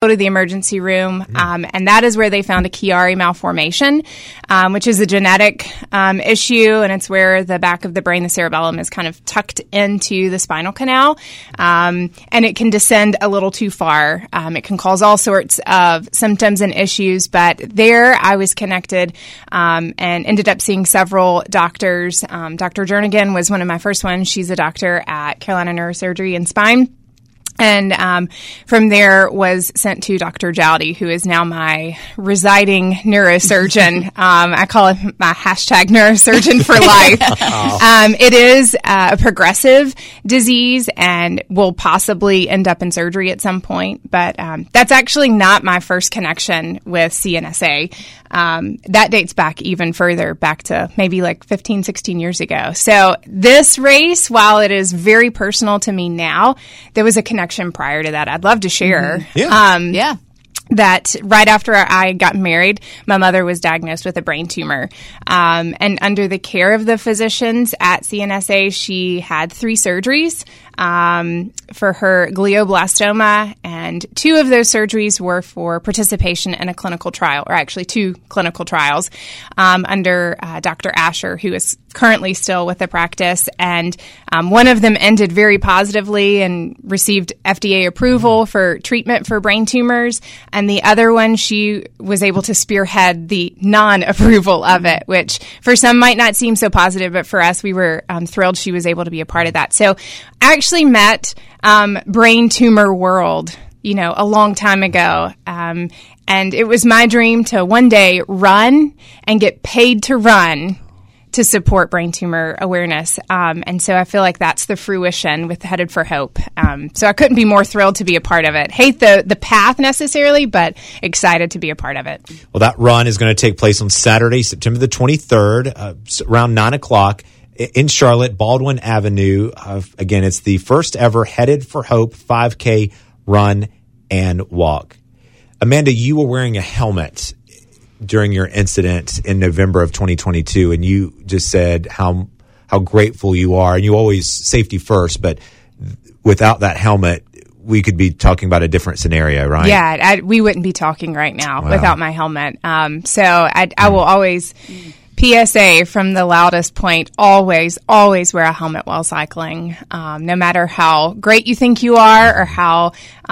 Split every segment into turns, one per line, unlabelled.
to the emergency room, and that is where they found a Chiari malformation, which is a genetic issue, and it's where the back of the brain, the cerebellum, is kind of tucked into the spinal canal, and it can descend a little too far. It can cause all sorts of symptoms and issues, but there I was connected and ended up seeing several doctors. Dr. Jernigan was one of my first ones. She's a doctor at Carolina Neurosurgery and Spine. And from there was sent to Dr. Jowdy, who is now my residing neurosurgeon. I call him my hashtag neurosurgeon for life. It is a progressive disease and will possibly end up in surgery at some point. But that's actually not my first connection with CNSA. That dates back even further, back to maybe like 15, 16 years ago. So this race, while it is very personal to me now, there was a connection prior to that I'd love to share. That right after I got married, my mother was diagnosed with a brain tumor. And under the care of the physicians at CNSA, she had 3 surgeries for her glioblastoma, and 2 of those surgeries were for participation in a clinical trial, or actually 2 clinical trials under Dr. Asher, who is currently still with the practice. And one of them ended very positively and received FDA approval for treatment for brain tumors. And the other one, she was able to spearhead the non-approval of it, which for some might not seem so positive, but for us, we were thrilled she was able to be a part of that. So I actually met Brain Tumor World, a long time ago. And it was my dream to one day run and get paid to run to support brain tumor awareness. And so I feel like that's the fruition with Headed for Hope. So I couldn't be more thrilled to be a part of it. Hate the path necessarily, but excited to be a part of it.
Well, that run is going to take place on Saturday, September the 23rd, around 9 o'clock in Charlotte, Baldwin Avenue. Again, it's the first ever Headed for Hope 5K run and walk. Amanda, you were wearing a helmet during your incident in November of 2022, and you just said how grateful you are, and you always safety first, but without that helmet, we could be talking about a different scenario, right?
Yeah, we wouldn't be talking right now without my helmet. So I will always, PSA from the loudest point, always wear a helmet while cycling, no matter how great you think you are or how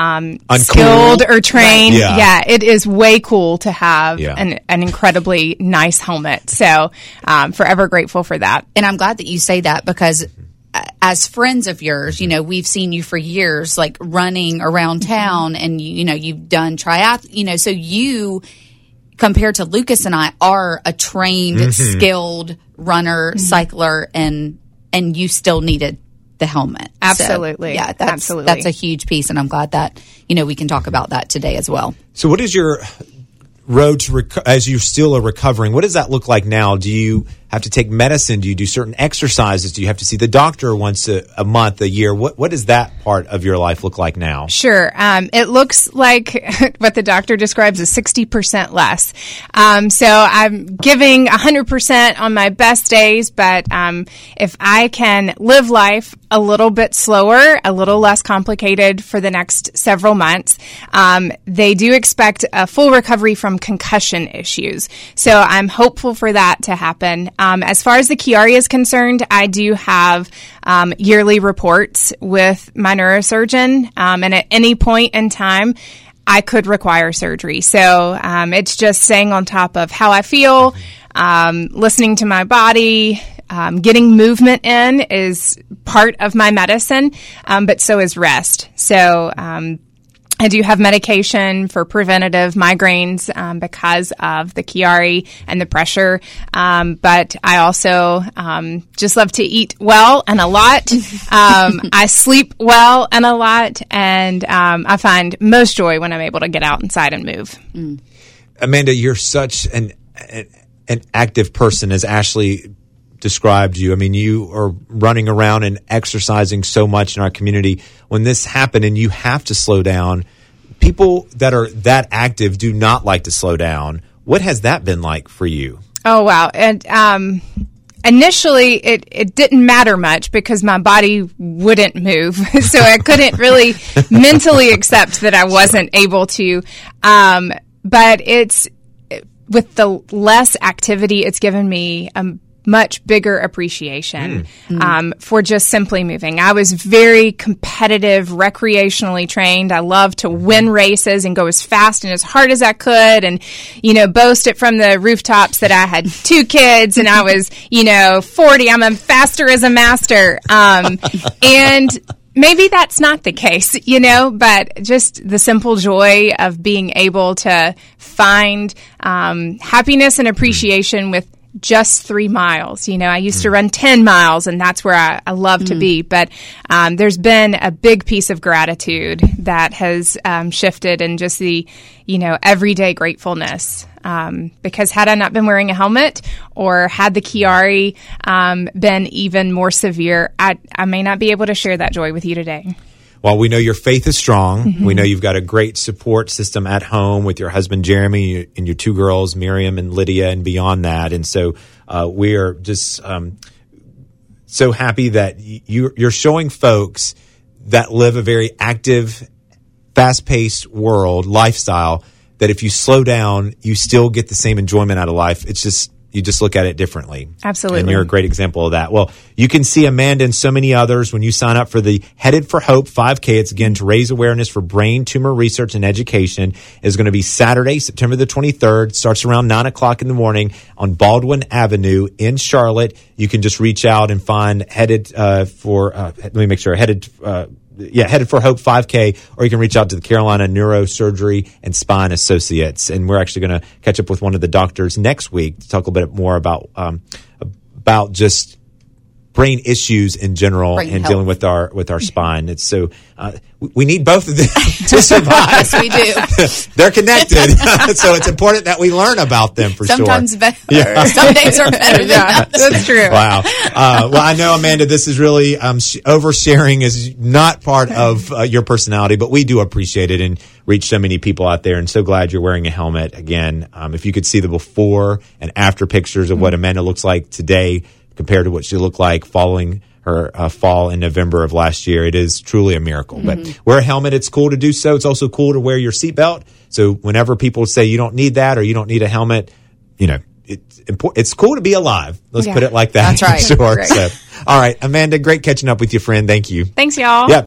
skilled or trained. Yeah, it is way cool to have an incredibly nice helmet. So forever grateful for that.
And I'm glad that you say that, because as friends of yours, we've seen you for years, like running around town, and you've done triathlon, so you, compared to Lucas and I, are a trained, skilled runner, cycler, and you still needed the helmet.
Absolutely.
So, that's a huge piece, and I'm glad that, we can talk about that today as well.
So what is your road to, as you still are recovering, what does that look like now? Do you have to take medicine? Do you do certain exercises? Do you have to see the doctor once a month, a year? What does that part of your life look like now?
Sure. It looks like what the doctor describes as 60% less. So I'm giving 100% on my best days, but if I can live life a little bit slower, a little less complicated for the next several months, they do expect a full recovery from concussion issues. So I'm hopeful for that to happen. As far as the Chiari is concerned, I do have yearly reports with my neurosurgeon, and at any point in time, I could require surgery. So it's just staying on top of how I feel, listening to my body. Getting movement in is part of my medicine, but so is rest. So I do have medication for preventative migraines because of the Chiari and the pressure, but I also just love to eat well and a lot. I sleep well and a lot, and I find most joy when I'm able to get out inside and move.
Amanda, you're such an active person, as Ashley described you. I mean, you are running around and exercising so much in our community. When this happened and you have to slow down, people that are that active do not like to slow down. What has that been like for you?
Oh, wow. And initially it didn't matter much because my body wouldn't move. So I couldn't really mentally accept that I wasn't able to. But with the less activity, it's given me a much bigger appreciation for just simply moving. I was very competitive, recreationally trained. I loved to win races and go as fast and as hard as I could and, boast it from the rooftops that I had 2 kids and I was, 40. I'm faster as a master. And maybe that's not the case, but just the simple joy of being able to find happiness and appreciation with just 3 miles. I used to run 10 miles and that's where I love to be. But there's been a big piece of gratitude that has shifted in just the, everyday gratefulness. Because had I not been wearing a helmet or had the Chiari been even more severe, I may not be able to share that joy with you today.
Well, we know your faith is strong. We know you've got a great support system at home with your husband, Jeremy, and your 2 girls, Miriam and Lydia, and beyond that. And so we are just so happy that you're showing folks that live a very active, fast-paced lifestyle, that if you slow down, you still get the same enjoyment out of life. It's just, you just look at it differently.
Absolutely.
And you're a great example of that. Well, you can see Amanda and so many others when you sign up for the Headed for Hope 5K. It's again to raise awareness for brain tumor research and education. It's going to be Saturday, September the 23rd. Starts around 9 o'clock in the morning on Baldwin Avenue in Charlotte. You can just reach out and find Headed for Hope 5K, or you can reach out to the Carolina Neurosurgery and Spine Associates. And we're actually going to catch up with one of the doctors next week to talk a little bit more about just brain issues in general and dealing with our spine. It's so we need both of them to survive.
Yes, we do.
They're connected, so it's important that we learn about them for
Sometimes
sure.
better. Yeah. Some days are better than others.
That's true.
Wow. Well, I know, Amanda, this is really oversharing is not part of your personality, but we do appreciate it and reach so many people out there. And so glad you're wearing a helmet again. If you could see the before and after pictures of what Amanda looks like today compared to what she looked like following her fall in November of last year, it is truly a miracle. But wear a helmet. It's cool to do so. It's also cool to wear your seatbelt. So whenever people say you don't need that or you don't need a helmet, it's cool to be alive. Let's put it like that.
That's right.
Sure. So, all right, Amanda, great catching up with you, friend. Thank you.
Thanks, y'all.
Yeah.